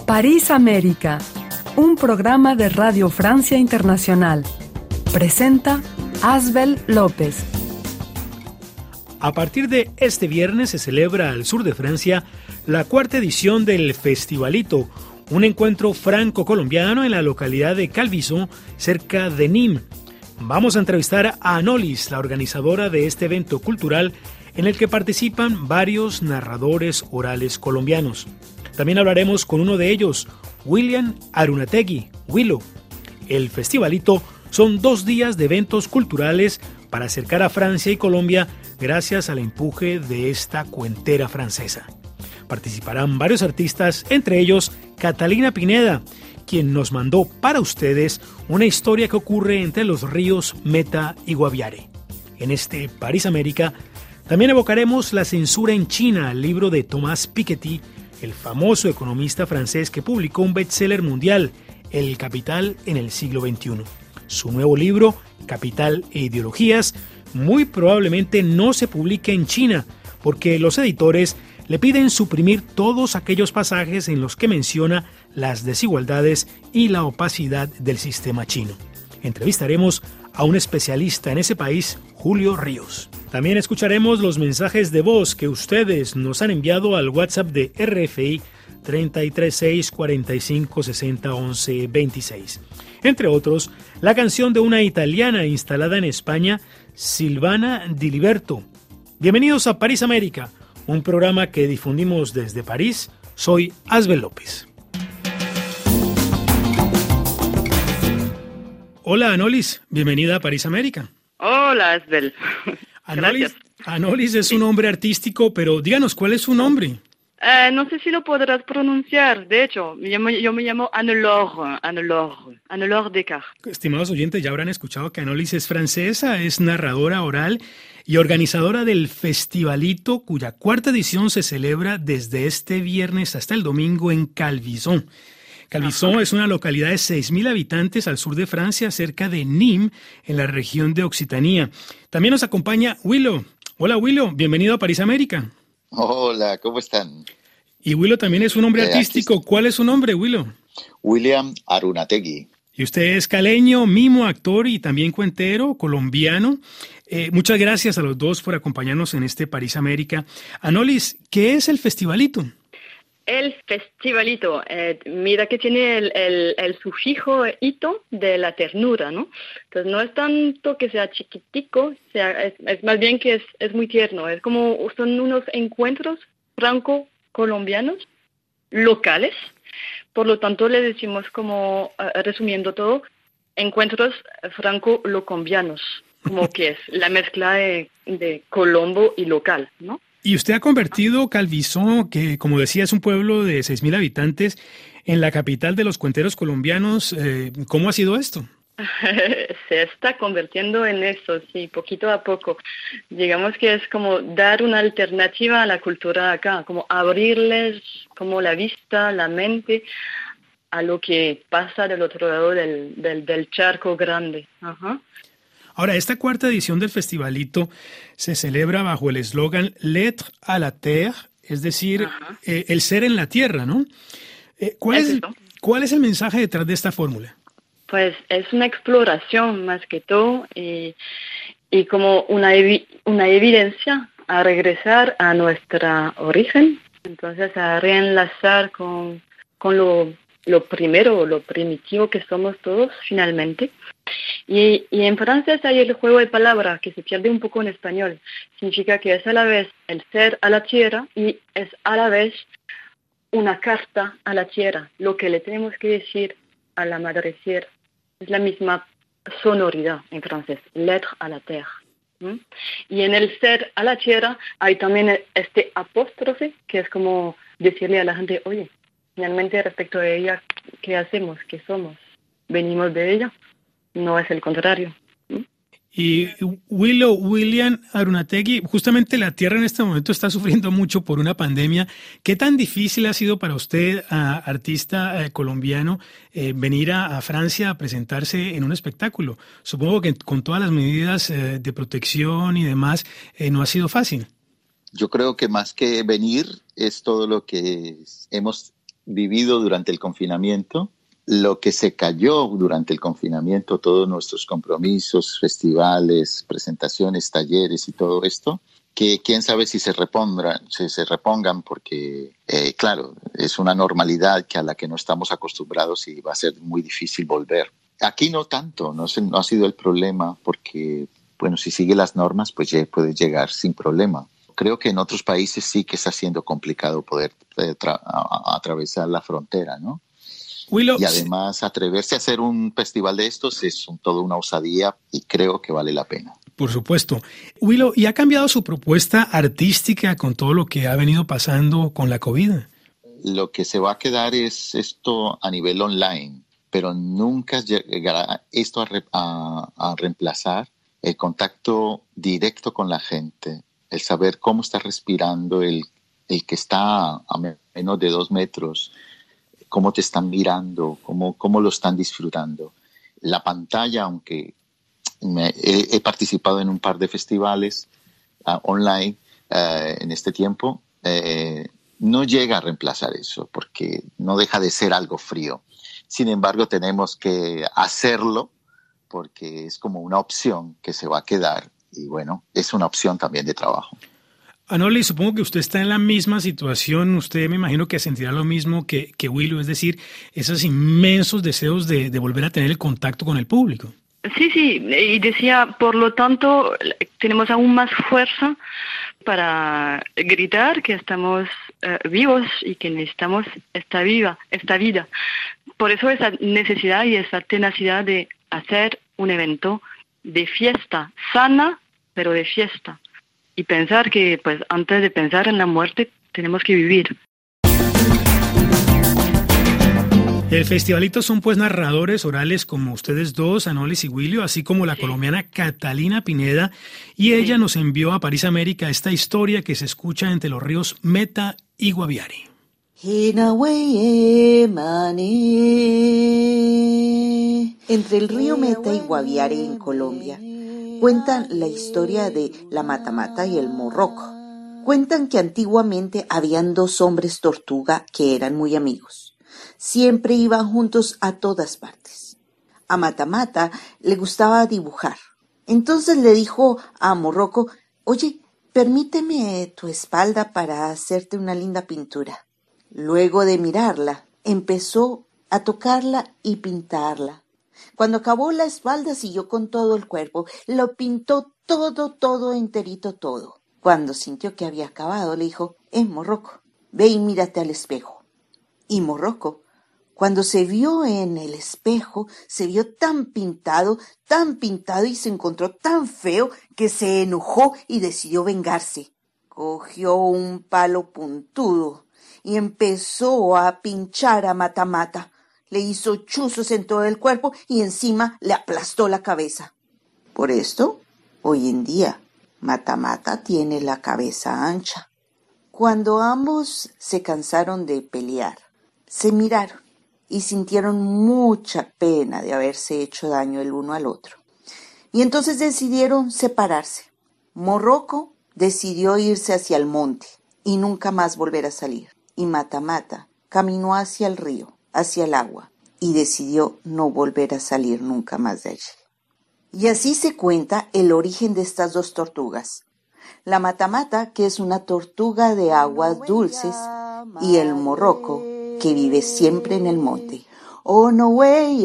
París América, un programa de Radio Francia Internacional. Presenta Asbel López. A partir de este viernes se celebra al sur de Francia la cuarta edición del Festivalito, un encuentro franco-colombiano en la localidad de Calvisson, cerca de Nîmes. Vamos a entrevistar a Anolis, la organizadora de este evento cultural en el que participan varios narradores orales colombianos. También hablaremos con uno de ellos, William Arunategui, Willow. El Festivalito son 2 días de eventos culturales para acercar a Francia y Colombia gracias al empuje de esta cuentera francesa. Participarán varios artistas, entre ellos Catalina Pineda, quien nos mandó para ustedes una historia que ocurre entre los ríos Meta y Guaviare. En este París América también evocaremos la censura en China, el libro de Thomas Piketty, el famoso economista francés que publicó un bestseller mundial, El Capital en el siglo XXI. Su nuevo libro, Capital e Ideologías, muy probablemente no se publique en China, porque los editores le piden suprimir todos aquellos pasajes en los que menciona las desigualdades y la opacidad del sistema chino. Entrevistaremos a un especialista en ese país, Julio Ríos. También escucharemos los mensajes de voz que ustedes nos han enviado al WhatsApp de RFI 336 45 60 11 26. Entre otros, la canción de una italiana instalada en España, Silvana Di Liberto. Bienvenidos a París América, un programa que difundimos desde París. Soy Asbel López. Hola Anolis, bienvenida a París América. Hola Asbel. Anolis es un nombre artístico, pero díganos, ¿cuál es su nombre? No sé si lo podrás pronunciar. De hecho, yo me llamo Anne-Laure Descartes. Estimados oyentes, ya habrán escuchado que Anolis es francesa, es narradora oral y organizadora del Festivalito, cuya cuarta edición se celebra desde este viernes hasta el domingo en Calvisson. Calvisson es una localidad de 6.000 habitantes al sur de Francia, cerca de Nîmes, en la región de Occitania. También nos acompaña Willow. Hola Willow, bienvenido a París América. Hola, ¿cómo están? Y Willow también es un nombre artístico. ¿Cuál es su nombre, Willow? William Arunategui. Y usted es caleño, mimo, actor y también cuentero, colombiano. Muchas gracias a los dos por acompañarnos en este París América. Anolis, ¿qué es el Festivalito? El Festivalito, mira que tiene el sufijo ito de la ternura, ¿no? Entonces no es tanto que sea chiquitico, es más bien que es muy tierno. Es como son unos encuentros franco-colombianos locales. Por lo tanto le decimos como, resumiendo todo, encuentros franco-locombianos, como que es la mezcla de Colombo y local, ¿no? Y usted ha convertido Calvisson, que como decía es un pueblo de 6.000 habitantes, en la capital de los cuenteros colombianos. ¿Cómo ha sido esto? Se está convirtiendo en eso, sí, poquito a poco. Digamos que es como dar una alternativa a la cultura acá, como abrirles como la vista, la mente a lo que pasa del otro lado del charco grande. Ajá. Ahora, esta cuarta edición del Festivalito se celebra bajo el eslogan «L'être à la terre», es decir, el ser en la tierra, ¿no? ¿Cuál es el mensaje detrás de esta fórmula? Pues es una exploración más que todo y como una evidencia a regresar a nuestra origen, entonces a reenlazar con lo primero, lo primitivo que somos todos finalmente. Y en francés hay el juego de palabras que se pierde un poco en español. Significa que es a la vez el ser a la tierra y es a la vez una carta a la tierra, lo que le tenemos que decir a la madre tierra. Es la misma sonoridad en francés, l'être à la terre. Y en el ser a la tierra hay también este apóstrofe, que es como decirle a la gente, oye, finalmente respecto a ella, ¿qué hacemos? ¿Qué somos? ¿Venimos de ella? No es el contrario. Y William Arunategui, justamente la tierra en este momento está sufriendo mucho por una pandemia. ¿Qué tan difícil ha sido para usted, artista colombiano, venir a Francia a presentarse en un espectáculo? Supongo que con todas las medidas de protección y demás, no ha sido fácil. Yo creo que más que venir es todo lo que hemos vivido durante el confinamiento, lo que se cayó durante el confinamiento, todos nuestros compromisos, festivales, presentaciones, talleres y todo esto, que quién sabe si se repongan porque, claro, es una normalidad a la que no estamos acostumbrados y va a ser muy difícil volver. Aquí no tanto, no ha sido el problema porque, bueno, si sigue las normas, pues ya puede llegar sin problema. Creo que en otros países sí que está siendo complicado poder atravesar la frontera, ¿no? Willow, y además atreverse a hacer un festival de estos es toda una osadía y creo que vale la pena. Por supuesto. Willow, ¿y ha cambiado su propuesta artística con todo lo que ha venido pasando con la COVID? Lo que se va a quedar es esto a nivel online, pero nunca llegará esto a reemplazar el contacto directo con la gente, el saber cómo está respirando el que está a menos de 2 metros, cómo te están mirando, cómo lo están disfrutando. La pantalla, aunque he participado en un par de festivales online en este tiempo, no llega a reemplazar eso, porque no deja de ser algo frío. Sin embargo, tenemos que hacerlo porque es como una opción que se va a quedar y bueno, es una opción también de trabajo. Anoli, supongo que usted está en la misma situación, usted me imagino que sentirá lo mismo que Willow, es decir, esos inmensos deseos de volver a tener el contacto con el público. Sí, y decía, por lo tanto, tenemos aún más fuerza para gritar que estamos vivos y que necesitamos esta vida. Por eso esa necesidad y esa tenacidad de hacer un evento de fiesta, sana, pero de fiesta. Y pensar que, pues, antes de pensar en la muerte, tenemos que vivir. El festivalito son pues narradores orales como ustedes dos, Anolis y Willow, así como la colombiana Catalina Pineda, y ella nos envió a París, América, esta historia que se escucha entre los ríos Meta y Guaviare. Entre el río Meta y Guaviare en Colombia, cuentan la historia de la Mata-Mata y el Morroco. Cuentan que antiguamente habían 2 hombres tortuga que eran muy amigos. Siempre iban juntos a todas partes. A Mata-Mata le gustaba dibujar. Entonces le dijo a Morroco, oye, permíteme tu espalda para hacerte una linda pintura. Luego de mirarla, empezó a tocarla y pintarla. Cuando acabó la espalda, siguió con todo el cuerpo. Lo pintó todo, enterito, todo. Cuando sintió que había acabado, le dijo, Morroco, ve y mírate al espejo. Y Morroco, cuando se vio en el espejo, se vio tan pintado y se encontró tan feo que se enojó y decidió vengarse. Cogió un palo puntudo y empezó a pinchar a Mata-Mata. Le hizo chuzos en todo el cuerpo y encima le aplastó la cabeza. Por esto, hoy en día, Mata-Mata tiene la cabeza ancha. Cuando ambos se cansaron de pelear, se miraron y sintieron mucha pena de haberse hecho daño el uno al otro. Y entonces decidieron separarse. Morroco decidió irse hacia el monte y nunca más volver a salir. Y Mata-Mata caminó hacia el río, hacia el agua, y decidió no volver a salir nunca más de allí. Y así se cuenta el origen de estas 2 tortugas. La Mata-Mata, que es una tortuga de aguas dulces, y el Morroco, que vive siempre en el monte. Oh, no way,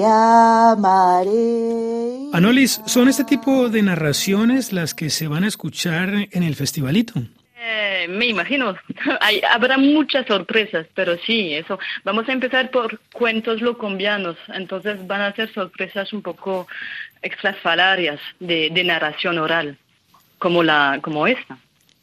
amaré. Anolis, ¿son este tipo de narraciones las que se van a escuchar en el festivalito? Me imagino, habrá muchas sorpresas, pero sí, eso. Vamos a empezar por cuentos locombianos, entonces van a ser sorpresas un poco extrafalarias de narración oral, como esta.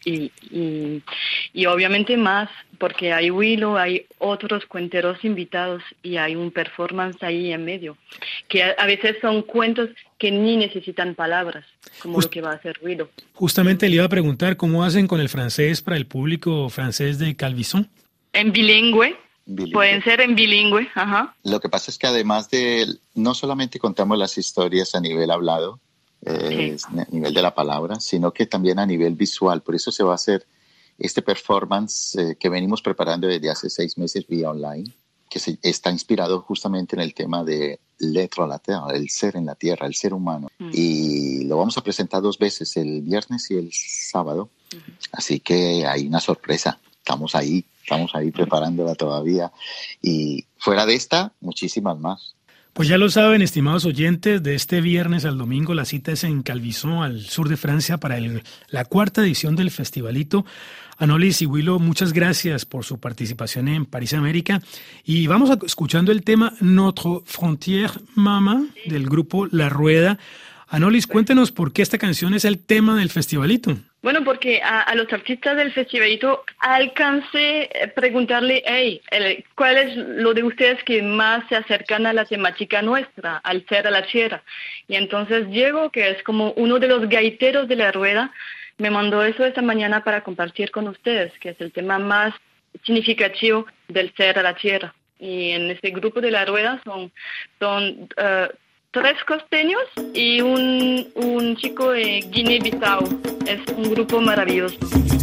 Y obviamente más, porque hay Willow, hay otros cuenteros invitados y hay un performance ahí en medio, que a veces son cuentos que ni necesitan palabras, como lo que va a hacer Willow. Justamente le iba a preguntar cómo hacen con el francés para el público francés de Calvisson. En bilingüe. Pueden ser en bilingüe, ajá. Lo que pasa es que además no solamente contamos las historias a nivel hablado, a nivel de la palabra, sino que también a nivel visual. Por eso se va a hacer este performance que venimos preparando desde hace 6 meses vía online. está inspirado justamente en el tema de l'être à la terre, el ser en la tierra, el ser humano. Y lo vamos a presentar 2 veces, el viernes y el sábado. Así que hay una sorpresa. Estamos ahí preparándola todavía. Y fuera de esta, muchísimas más. Pues ya lo saben, estimados oyentes, de este viernes al domingo la cita es en Calvisson, al sur de Francia, para la 4ª edición del Festivalito. Anolis y Willow, muchas gracias por su participación en París América. Y vamos escuchando el tema Notre Frontière Mama del grupo La Rueda. Anolis, cuéntenos por qué esta canción es el tema del Festivalito. Bueno, porque a los artistas del festivalito alcancé preguntarle, ¿cuál es lo de ustedes que más se acercan a la temática nuestra, al ser a la tierra? Y entonces Diego, que es como uno de los gaiteros de La Rueda, me mandó eso esta mañana para compartir con ustedes, que es el tema más significativo del ser a la tierra. Y en este grupo de La Rueda son 3 costeños y un chico de Guinea-Bissau. Es un grupo maravilloso.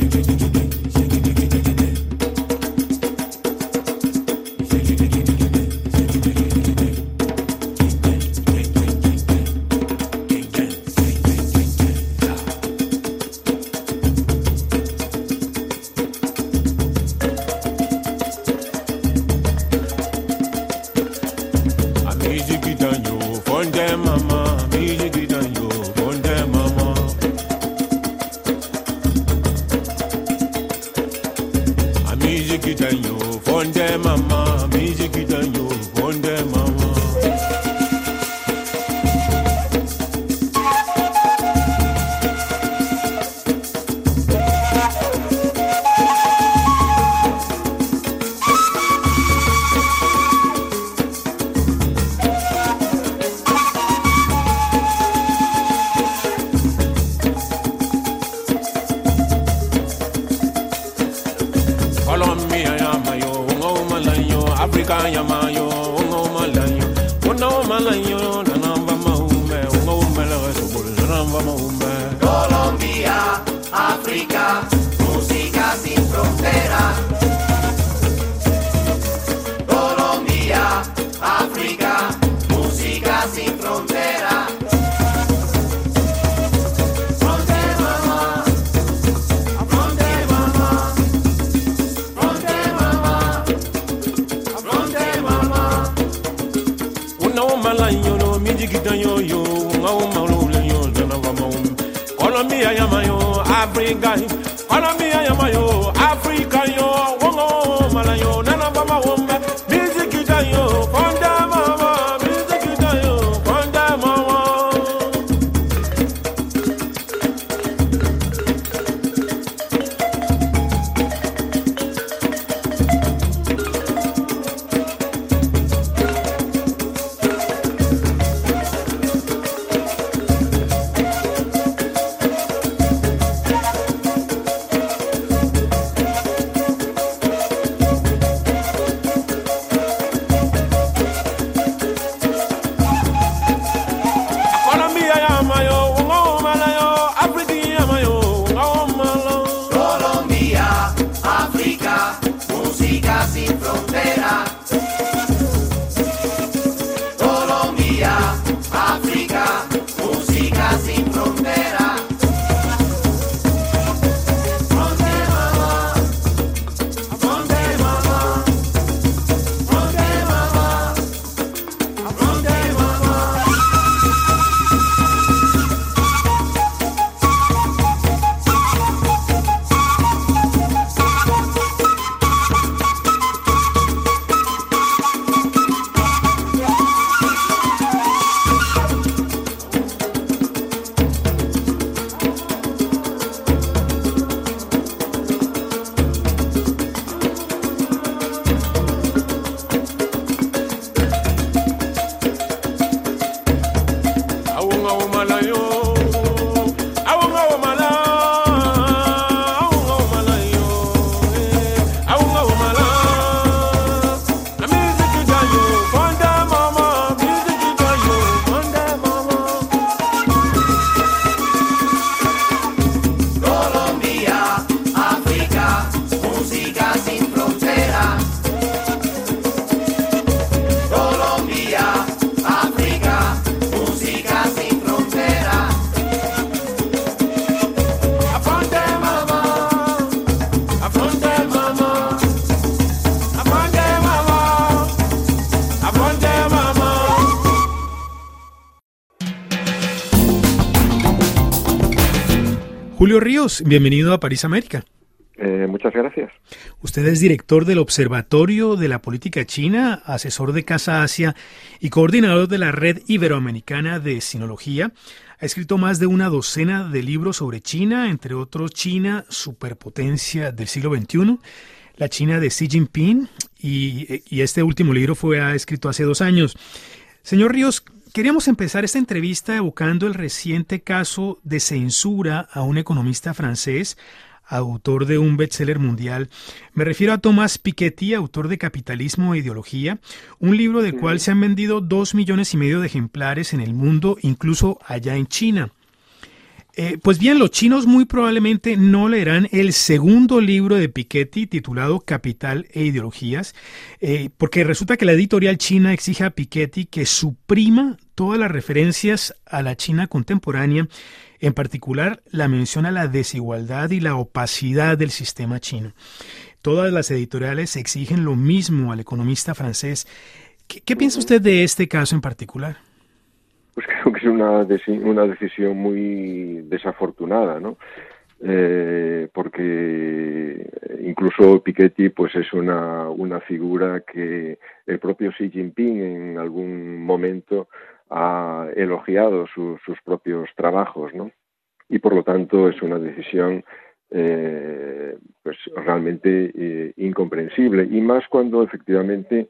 Colombia, África, música sin frontera. Colombia, África, música sin frontera. Colombia yamayo Africa, Colombia yamayo Africa yo, wongo malayo nana bama wombe, music yo, fonda mama, music yo, fonda mama. Julio Ríos, bienvenido a París, América. Muchas gracias. Usted es director del Observatorio de la Política China, asesor de Casa Asia y coordinador de la Red Iberoamericana de Sinología. Ha escrito más de una docena de libros sobre China, entre otros China, superpotencia del siglo XXI, la China de Xi Jinping, y este último libro ha escrito hace 2 años. Señor Ríos, queríamos empezar esta entrevista evocando el reciente caso de censura a un economista francés, autor de un bestseller mundial. Me refiero a Thomas Piketty, autor de Capitalismo e Ideología, un libro del cual se han vendido 2,5 millones de ejemplares en el mundo, incluso allá en China. Pues bien, los chinos muy probablemente no leerán el segundo libro de Piketty titulado Capital e Ideologías, porque resulta que la editorial china exige a Piketty que suprima todas las referencias a la China contemporánea, en particular la mención a la desigualdad y la opacidad del sistema chino. Todas las editoriales exigen lo mismo al economista francés. ¿Qué piensa usted de este caso en particular? Pues creo que es una decisión muy desafortunada, ¿no? Porque incluso Piketty pues es una figura que el propio Xi Jinping en algún momento ha elogiado sus propios trabajos, ¿no? Y por lo tanto es una decisión pues realmente incomprensible, y más cuando efectivamente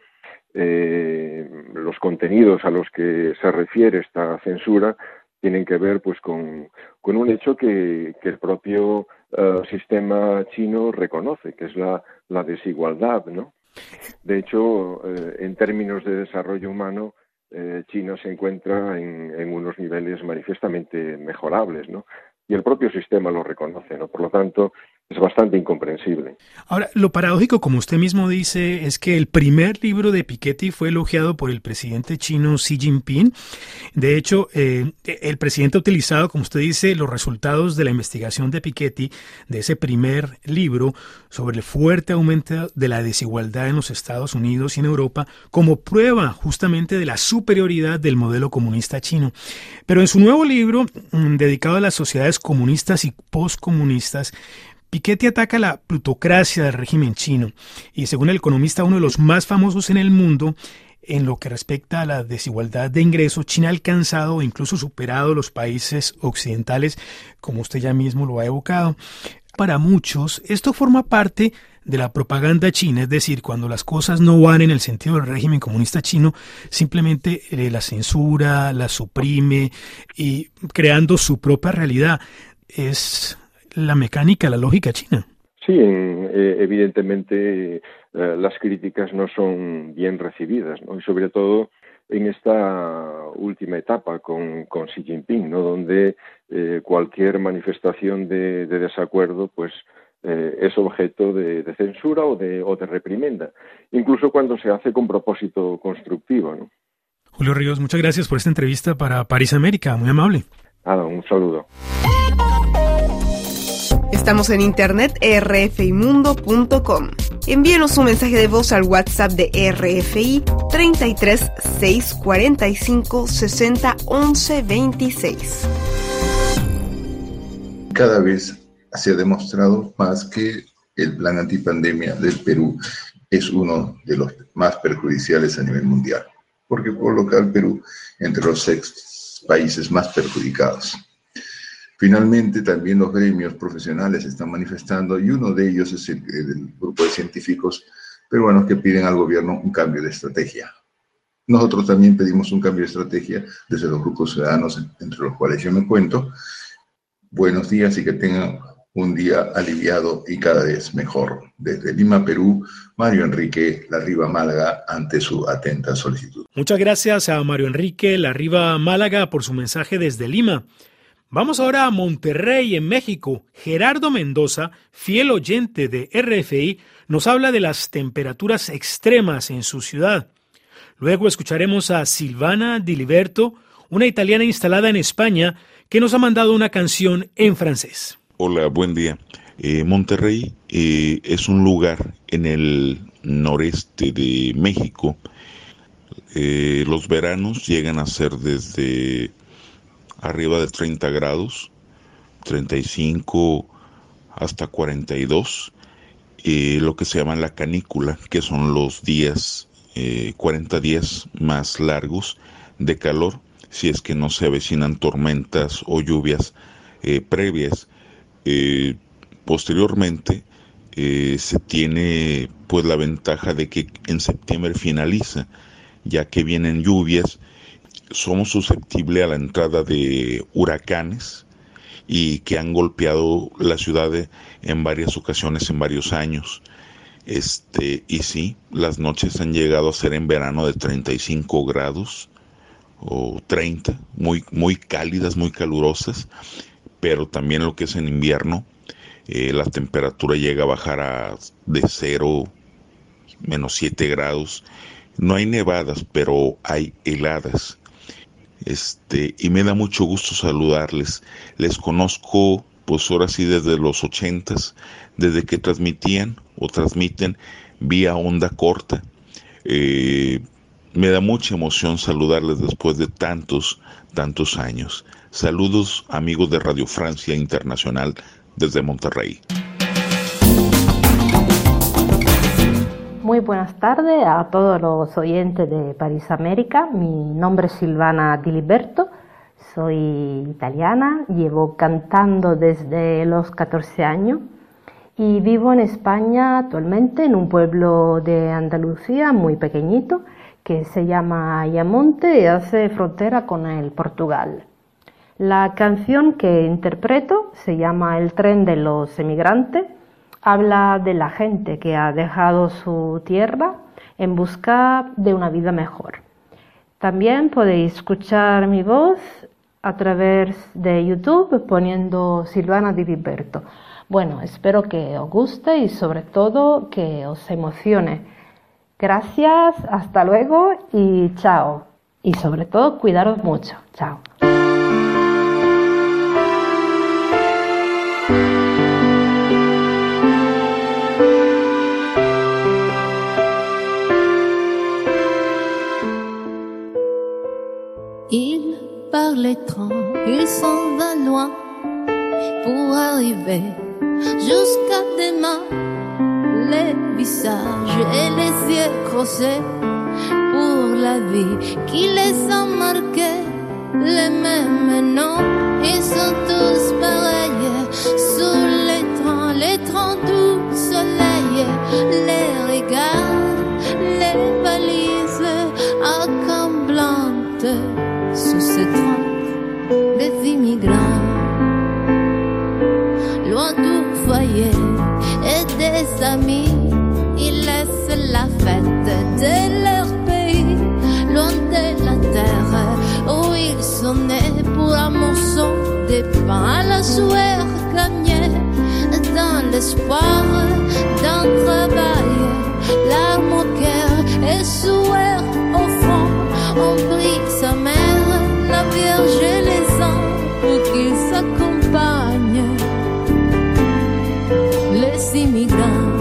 los contenidos a los que se refiere esta censura tienen que ver pues con un hecho que el propio sistema chino reconoce, que es la desigualdad, ¿no? De hecho, en términos de desarrollo humano, China se encuentra en unos niveles manifiestamente mejorables, ¿no? Y el propio sistema lo reconoce, ¿no? Por lo tanto, es bastante incomprensible. Ahora, lo paradójico, como usted mismo dice, es que el primer libro de Piketty fue elogiado por el presidente chino Xi Jinping. De hecho, el presidente ha utilizado, como usted dice, los resultados de la investigación de Piketty, de ese primer libro, sobre el fuerte aumento de la desigualdad en los Estados Unidos y en Europa, como prueba justamente de la superioridad del modelo comunista chino. Pero en su nuevo libro, dedicado a las sociedades comunistas y postcomunistas, Piketty ataca la plutocracia del régimen chino y, según el economista, uno de los más famosos en el mundo, en lo que respecta a la desigualdad de ingresos, China ha alcanzado o incluso superado los países occidentales, como usted ya mismo lo ha evocado. Para muchos, esto forma parte de la propaganda china, es decir, cuando las cosas no van en el sentido del régimen comunista chino, simplemente la censura, la suprime y creando su propia realidad. Es la mecánica, la lógica china. Sí, evidentemente las críticas no son bien recibidas, ¿no? Y sobre todo en esta última etapa con Xi Jinping, ¿no? Donde cualquier manifestación de desacuerdo pues es objeto de censura o de reprimenda, incluso cuando se hace con propósito constructivo, ¿no? Julio Ríos, muchas gracias por esta entrevista para París América, muy amable. Nada, un saludo. Estamos en internet rfimundo.com. Envíenos un mensaje de voz al WhatsApp de RFI 33 645 60 11 26. Cada vez se ha demostrado más que el plan antipandemia del Perú es uno de los más perjudiciales a nivel mundial, porque coloca al Perú entre los 6 países más perjudicados. Finalmente, también los gremios profesionales se están manifestando, y uno de ellos es el grupo de científicos peruanos que piden al gobierno un cambio de estrategia. Nosotros también pedimos un cambio de estrategia desde los grupos ciudadanos, entre los cuales yo me cuento. Buenos días y que tengan un día aliviado y cada vez mejor. Desde Lima, Perú, Mario Enrique Larriba Málaga, ante su atenta solicitud. Muchas gracias a Mario Enrique Larriba Málaga por su mensaje desde Lima. Vamos ahora a Monterrey, en México. Gerardo Mendoza, fiel oyente de RFI, nos habla de las temperaturas extremas en su ciudad. Luego escucharemos a Silvana Diliberto, una italiana instalada en España, que nos ha mandado una canción en francés. Hola, buen día. Monterrey es un lugar en el noreste de México. Los veranos llegan a ser desde arriba de 30 grados, 35 hasta 42, lo que se llama la canícula, que son los días, 40 días más largos de calor, si es que no se avecinan tormentas o lluvias previas. Posteriormente se tiene pues la ventaja de que en septiembre finaliza, ya que vienen lluvias. Somos susceptibles a la entrada de huracanes y que han golpeado la ciudad en varias ocasiones, en varios años. Y sí, las noches han llegado a ser en verano de 35 grados o 30, muy cálidas, muy calurosas, pero también lo que es en invierno, la temperatura llega a bajar de 0, menos 7 grados. No hay nevadas, pero hay heladas. Y me da mucho gusto saludarles. Les conozco, pues ahora sí, desde los 80s, desde que transmiten vía onda corta. Me da mucha emoción saludarles después de tantos años. Saludos, amigos de Radio Francia Internacional desde Monterrey. Muy buenas tardes a todos los oyentes de París América. Mi nombre es Silvana Diliberto, soy italiana, llevo cantando desde los 14 años y vivo en España actualmente en un pueblo de Andalucía muy pequeñito que se llama Ayamonte y hace frontera con el Portugal. La canción que interpreto se llama El tren de los emigrantes. Habla de la gente que ha dejado su tierra en busca de una vida mejor. También podéis escuchar mi voz a través de YouTube poniendo Silvana Diliberto. Bueno, espero que os guste y sobre todo que os emocione. Gracias, hasta luego y chao. Y sobre todo, cuidaros mucho. Chao. Il part les trains, il s'en va loin pour arriver jusqu'à demain. Les visages et les yeux croisés pour la vie qui les a marqués. Les mêmes noms, ils sont tous pareils. Sous les trains du soleil, les regards, les valises accablantes. Sous ce train des immigrants, loin du foyer et des amis, ils laissent la fête de leur pays, loin de la terre où ils sont nés, pour un morceau de pain à la sueur gagnée, dans l'espoir d'un travail, larmes au cœur et sueur au front. On prie sa mère, la Vierge et les anges pour qu'ils s'accompagnent, les immigrants.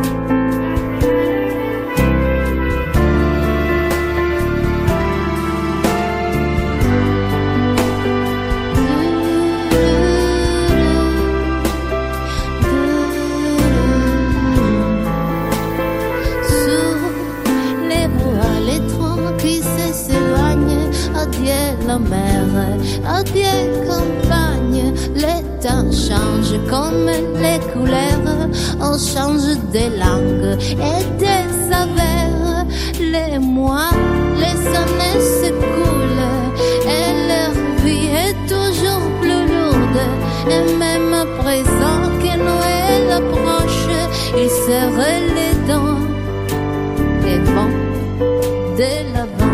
La mer, adieu campagne, les temps changent comme les couleurs, on change de langue et de saveurs, les mois, les années s'écoulent et leur vie est toujours plus lourde, et même à présent que Noël approche, ils serrent les dents et vont de l'avant.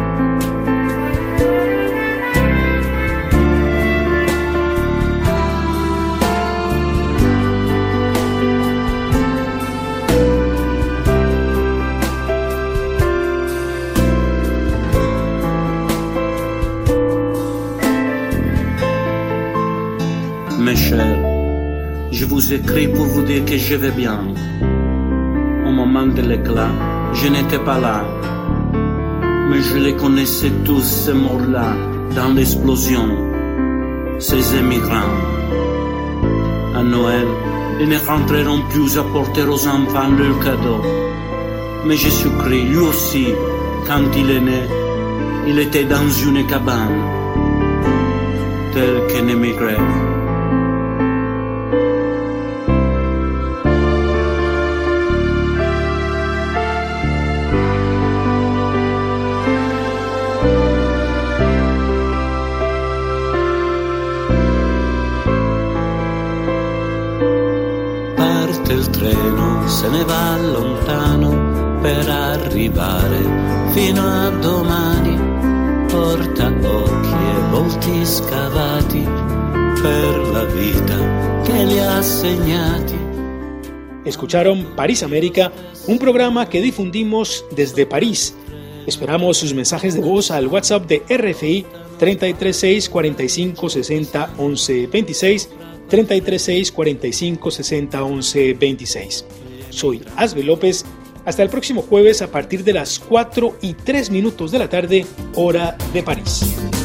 Mes chers, je vous écris pour vous dire que je vais bien. Au moment de l'éclat, je n'étais pas là, mais je les connaissais tous, ces morts-là, dans l'explosion, ces émigrants. À Noël, ils ne rentreront plus à porter aux enfants leurs cadeaux. Mais Jésus-Christ, lui aussi, quand il est né, il était dans une cabane, tel qu'un émigré. Il treno se ne va lontano per arrivare fino a domani, porta occhi e volti scavati per la vita che li ha segnati. Escucharon París América, un programa que difundimos desde París. Esperamos sus mensajes de voz al WhatsApp de RFI 336 45 60 11 26, 336 45 60 11 26. Soy Asbel López. Hasta el próximo jueves a partir de las 4:03 de la tarde, hora de París.